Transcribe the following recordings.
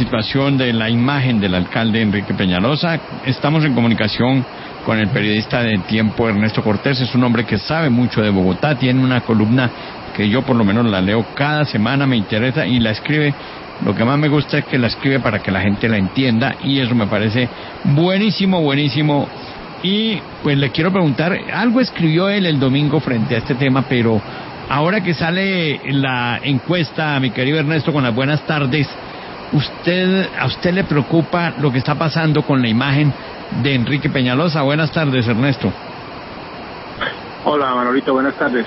situación de la imagen del alcalde Enrique Peñalosa. Estamos en comunicación con el periodista de Tiempo, Ernesto Cortés. Es un hombre que sabe mucho de Bogotá, tiene una columna que yo por lo menos la leo cada semana, me interesa, y la escribe. Lo que más me gusta es que la escribe para que la gente la entienda, y eso me parece buenísimo, buenísimo. Y pues le quiero preguntar, algo escribió él el domingo frente a este tema, pero ahora que sale la encuesta, mi querido Ernesto, con las buenas tardes, ¿a usted le preocupa lo que está pasando con la imagen de Enrique Peñalosa? Buenas tardes, Ernesto. Hola, Manolito, buenas tardes.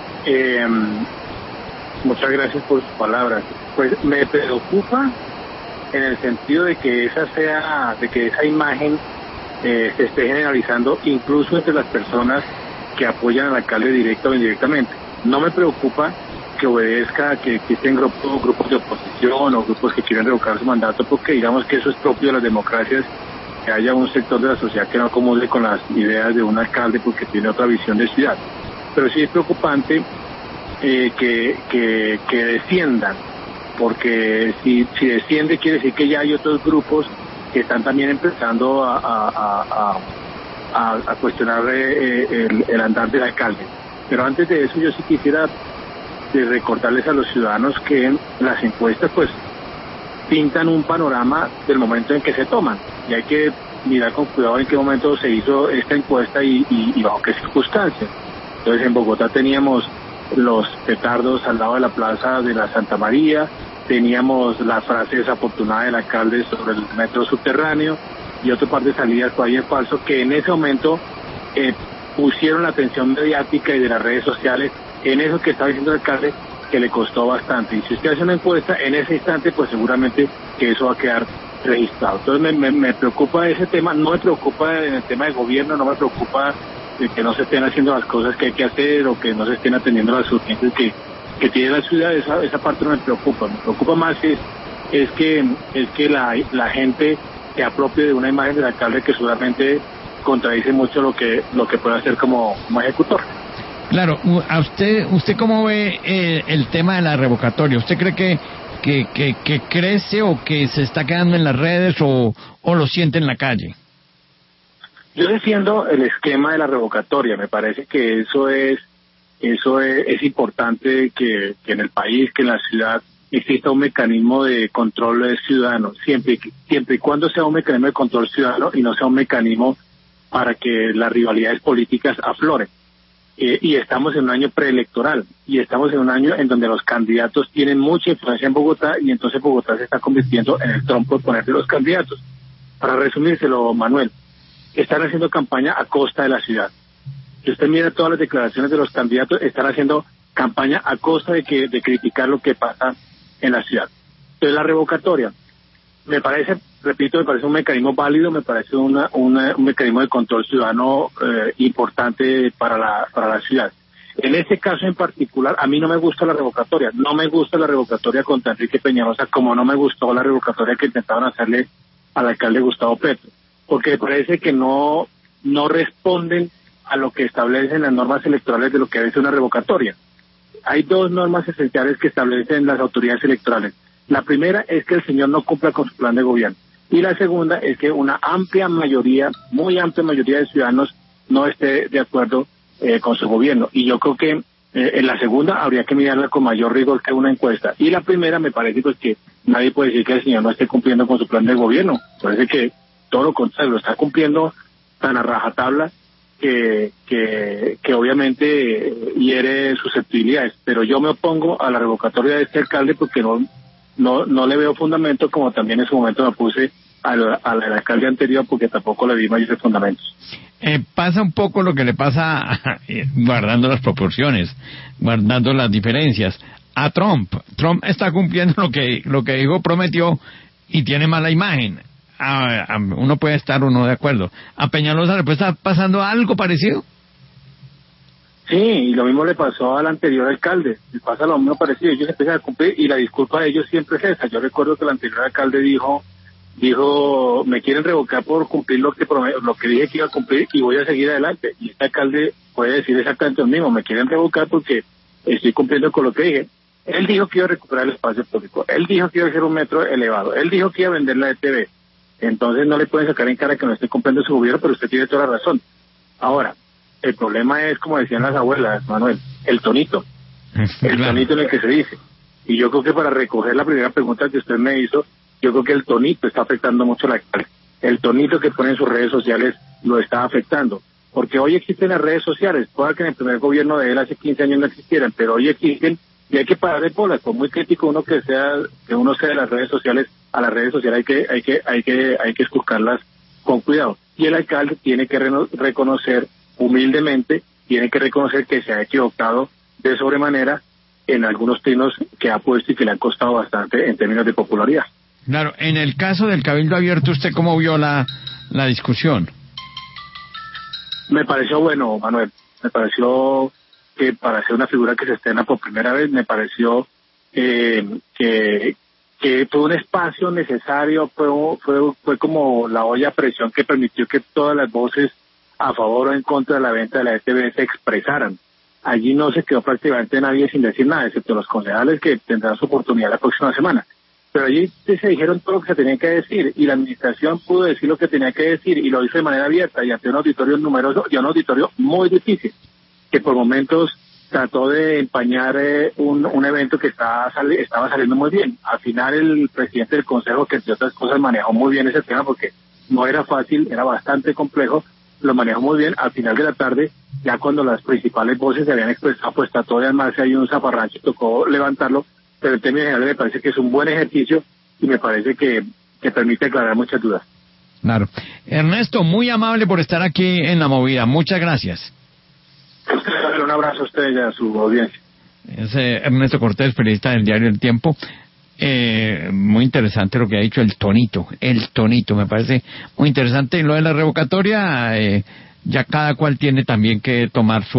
Muchas gracias por sus palabras. Pues me preocupa en el sentido de que esa imagen se esté generalizando incluso entre las personas que apoyan al alcalde directa o indirectamente. No me preocupa que obedezca a que existen grupos de oposición o grupos que quieren revocar su mandato, porque digamos que eso es propio de las democracias, que haya un sector de la sociedad que no acomode con las ideas de un alcalde porque tiene otra visión de ciudad. Pero sí es preocupante que desciendan, porque si desciende quiere decir que ya hay otros grupos que están también empezando a cuestionar el andar del alcalde. Pero antes de eso yo sí quisiera recordarles a los ciudadanos que las encuestas pues pintan un panorama del momento en que se toman, y hay que mirar con cuidado en qué momento se hizo esta encuesta y bajo qué circunstancias. Entonces en Bogotá teníamos los petardos al lado de la plaza de la Santa María, teníamos la frase desafortunada del alcalde sobre el metro subterráneo y otro par de salidas por ahí en falso que en ese momento pusieron la atención mediática y de las redes sociales en eso que estaba diciendo el alcalde, que le costó bastante. Y si usted hace una encuesta en ese instante, pues seguramente que eso va a quedar registrado. Entonces me preocupa ese tema, no me preocupa en el tema de gobierno, no me preocupa de que no se estén haciendo las cosas que hay que hacer o que no se estén atendiendo las urgencias que tiene la ciudad. Esa parte no me preocupa más es que la gente se apropie de una imagen del alcalde que seguramente contradice mucho lo que puede hacer como ejecutor. Claro, ¿a usted cómo ve el tema de la revocatoria? ¿Usted cree que crece o que se está quedando en las redes o lo siente en la calle? Yo defiendo el esquema de la revocatoria. Me parece que eso es importante que en el país, que en la ciudad exista un mecanismo de control ciudadano, siempre y cuando sea un mecanismo de control ciudadano y no sea un mecanismo para que las rivalidades políticas afloren. Y estamos en un año preelectoral, y estamos en un año en donde los candidatos tienen mucha influencia en Bogotá, y entonces Bogotá se está convirtiendo en el trompo de poner de los candidatos. Para resumírselo, Manuel, están haciendo campaña a costa de la ciudad. Si usted mira todas las declaraciones de los candidatos, están haciendo campaña a costa de criticar lo que pasa en la ciudad. Entonces la revocatoria, me parece un mecanismo válido, me parece un mecanismo de control ciudadano importante para la ciudad. En este caso en particular, a mí no me gusta la revocatoria. No me gusta la revocatoria contra Enrique Peñalosa, como no me gustó la revocatoria que intentaban hacerle al alcalde Gustavo Petro, porque me parece que no responden a lo que establecen las normas electorales de lo que debe ser una revocatoria. Hay dos normas esenciales que establecen las autoridades electorales. La primera es que el señor no cumpla con su plan de gobierno. Y la segunda es que una muy amplia mayoría de ciudadanos no esté de acuerdo con su gobierno. Y yo creo que en la segunda habría que mirarla con mayor rigor que una encuesta. Y la primera me parece pues que nadie puede decir que el señor no esté cumpliendo con su plan de gobierno. Parece que todo lo contrario, lo está cumpliendo tan a rajatabla que obviamente hiere susceptibilidades. Pero yo me opongo a la revocatoria de este alcalde porque no le veo fundamento, como también en su momento me opuse al alcalde anterior porque tampoco le vi mayores fundamentos. Pasa un poco lo que le pasa, guardando las proporciones, guardando las diferencias, a Trump. Trump está cumpliendo lo que dijo, prometió, y tiene mala imagen. Uno puede estar o no de acuerdo. ¿A Peñalosa le puede estar pasando algo parecido? Sí, y lo mismo le pasó al anterior alcalde, le pasa lo mismo parecido. Ellos empiezan a cumplir y la disculpa de ellos siempre es esa. Yo recuerdo que el anterior alcalde dijo, me quieren revocar por cumplir lo que dije que iba a cumplir y voy a seguir adelante. Y este alcalde puede decir exactamente lo mismo, me quieren revocar porque estoy cumpliendo con lo que dije. Él dijo que iba a recuperar el espacio público, él dijo que iba a hacer un metro elevado, él dijo que iba a vender la ETB. Entonces no le pueden sacar en cara que no esté cumpliendo su gobierno, pero usted tiene toda la razón. Ahora, el problema es, como decían las abuelas, Manuel, el tonito. El tonito en el que se dice. Y yo creo que para recoger la primera pregunta que usted me hizo, yo creo que el tonito está afectando mucho la cara. El tonito que pone en sus redes sociales lo está afectando. Porque hoy existen las redes sociales. Puede que en el primer gobierno de él hace 15 años no existieran, pero hoy existen y hay que parar de bolas. Por muy crítico uno que uno sea de las redes sociales, a las redes sociales hay que escucharlas con cuidado. Y el alcalde tiene que reconocer humildemente, tiene que reconocer que se ha equivocado de sobremanera en algunos trinos que ha puesto y que le han costado bastante en términos de popularidad. Claro, en el caso del Cabildo Abierto, ¿usted cómo vio la discusión? Me pareció bueno, Manuel. Me pareció que para ser una figura que se estrena por primera vez, me pareció que fue un espacio necesario, fue como la olla a presión que permitió que todas las voces a favor o en contra de la venta de la ETB se expresaran. Allí no se quedó prácticamente nadie sin decir nada, excepto los concejales que tendrán su oportunidad la próxima semana. Pero allí se dijeron todo lo que se tenía que decir y la administración pudo decir lo que tenía que decir y lo hizo de manera abierta y ante un auditorio numeroso y un auditorio muy difícil, que por momentos trató de empañar un evento que estaba saliendo muy bien. Al final el presidente del consejo, que entre otras cosas manejó muy bien ese tema porque no era fácil, era bastante complejo, lo manejó muy bien. Al final de la tarde, ya cuando las principales voces se habían expresado, pues trató de armarse ahí un zafarrancho, tocó levantarlo, pero en términos generales me parece que es un buen ejercicio y me parece que permite aclarar muchas dudas. Claro. Ernesto, muy amable por estar aquí en La Movida. Muchas gracias. Un abrazo a usted y a su audiencia. Es Ernesto Cortés, periodista del diario El Tiempo. Muy interesante lo que ha dicho el tonito, me parece muy interesante. Y lo de la revocatoria, ya cada cual tiene también que tomar su